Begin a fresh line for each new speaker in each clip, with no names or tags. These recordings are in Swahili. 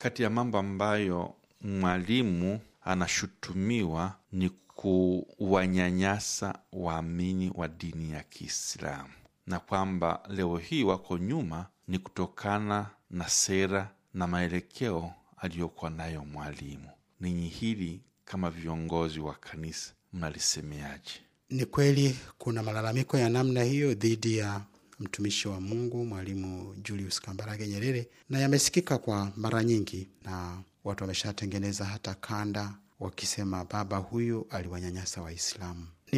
kati ya mambo ambayo mwalimu anashutumiwa ni kuwanyanyasa waamini wa dini ya Kiislamu, na kwamba leo hii wako nyuma ni kutokana na sera na maelekeo aliyokuwa nayo mwalimu. Ninyi hili kama viongozi wa kanisa mnalisemeaje?
Ni kweli kuna malalamiko ya namna hiyo dhidi ya mtumishi wa Mungu Mwalimu Julius Kambarage Nyerere, na yamesikika kwa mara nyingi, na watu wameshatengeneza hata kanda wakisema baba huyu aliwanyanyasa Waislamu. Ni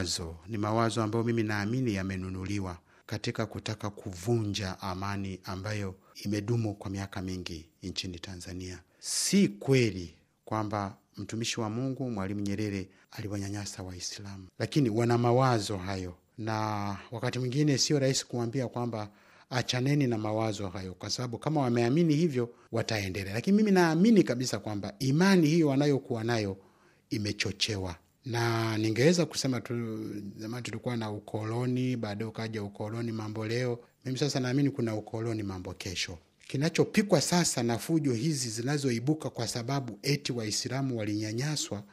mawazo ambayo mimi naamini yamenunuliwa katika kutaka kuvunja amani ambayo imedumu kwa miaka mingi nchini Tanzania. Si kweli kwamba mtumishi wa Mungu Mwalimu Nyerere aliwanyanyasa Waislamu, lakini wana mawazo hayo, na wakati mwingine sio rahisi kuambia kwamba achaneni na mawazo hayo, kwa sababu kama wameamini hivyo wataendelea. Lakini mimi naamini kabisa kwamba imani hiyo wanayokuwa nayo imechochewa, na ningeweza kusema tu zamani tulikuwa na ukoloni, baadaye ukaja ukoloni mambo leo. Mimi sasa naamini kuna ukoloni mambo kesho. Kinachopikwa sasa na fujo hizi zinazoibuka kwa sababu eti Waislamu walinyanyaswa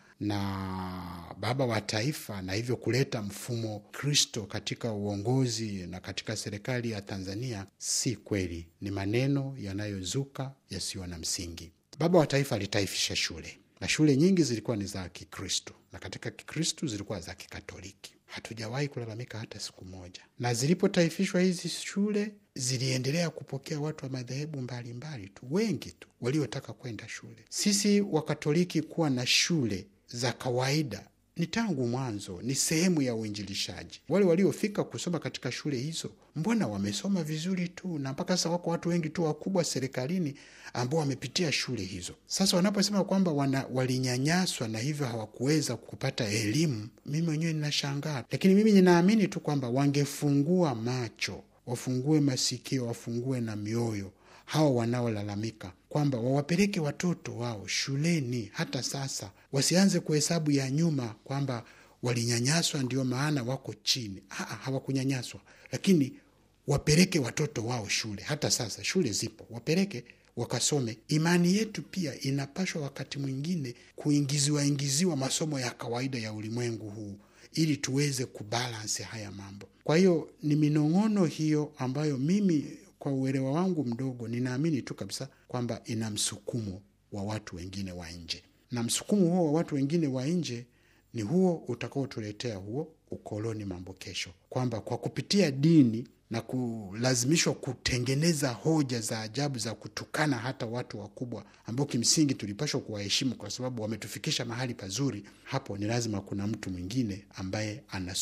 na baba wa taifa, na hivyo kuleta mfumo Kristo katika uongozi na katika serikali ya Tanzania, si kweli. Ni maneno yanayozuka yasiyo na msingi. Baba wa taifa alitaifisha shule, na shule nyingi zilikuwa ni za Kikristo, na katika Kikristo zilikuwa za Kikatoliki. Hatujawahi kulalamika hata siku moja. Na zilipotaifishwa hizi shule, ziliendelea kupokea watu wa madhehebu mbalimbali tu, wengi tu waliotaka kwenda shule. Sisi Wakatoliki kuwa na shule za kawaida ni tangu mwanzo, ni sehemu ya uinjilishaji. Wale waliofika kusoma katika shule hizo, mbona wamesoma vizuri tu, na mpaka sasa wako watu wengi tu wakubwa serikalini ambao wamepitia shule hizo. Sasa wanaposema kwamba walinyanyaswa na hivyo hawakuweza kupata elimu, mimi mwenyewe ninashangaa. Lakini mimi ninaamini tu kwamba wangefungua macho, wafungue masikio, wafungue na mioyo hao wanaolalamika, kwamba wawapeleke watoto wao shuleni hata sasa. Wasianze kuhesabu ya nyuma kwamba walinyanyaswa ndio maana wako chini. Hawakunyanyaswa, lakini wapeleke watoto wao shule hata sasa. Shule zipo, wapeleke wakasome. Imani yetu pia inapaswa wakati mwingine kuingiziwa masomo ya kawaida ya ulimwengu huu, ili tuweze kubalance haya mambo. Kwa hiyo ni minong'ono hiyo ambayo mimi kwa uelewa wangu mdogo ninaamini tu kabisa kwamba ina msukumo wa watu wengine wa nje, na msukumo huo wa watu wengine wa nje ni huo utakaotuletea huo ukoloni mambo kesho, kwamba kwa kupitia dini na kulazimishwa kutengeneza hoja za ajabu za kutukana hata watu wakubwa ambao kimsingi tulipaswa kuwaheshimu kwa sababu wametufikisha mahali pazuri. Hapo ni lazima kuna mtu mwingine ambaye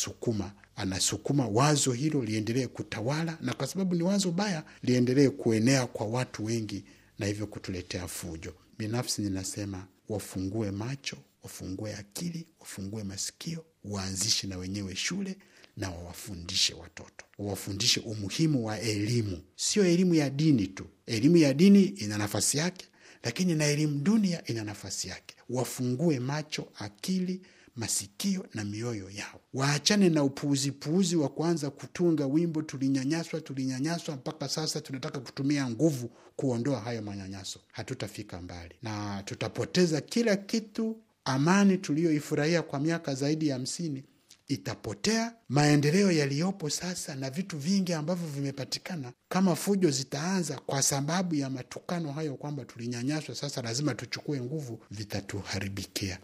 anasukuma wazo hilo liendelee kutawala, na kwa sababu ni wazo baya liendelee kuenea kwa watu wengi, na hivyo kutuletea fujo. Binafsi ninasema wafungue macho, wafungue akili, wafungue masikio, waanzishe na wenyewe shule na wawafundishe watoto, wawafundishe umuhimu wa elimu. Sio elimu ya dini tu. Elimu ya dini ina nafasi yake, lakini na elimu dunia ina nafasi yake. Wafungue macho, akili, masikio na mioyo yao. Waachane na upuuzi wa kuanza kutunga wimbo tulinyanyaswa mpaka sasa tunataka kutumia nguvu kuondoa hayo manyanyaso. Hatutafika mbali na tutapoteza kila kitu. Amani tuliyoifurahia kwa miaka zaidi ya 50 itapotea. Maendeleo yaliyopo sasa na vitu vingi ambavyo vimepatikana, kama fujo zitaanza kwa sababu ya matukano hayo kwamba tulinyanyaswa, sasa lazima tuchukue nguvu, vitatuharibikia.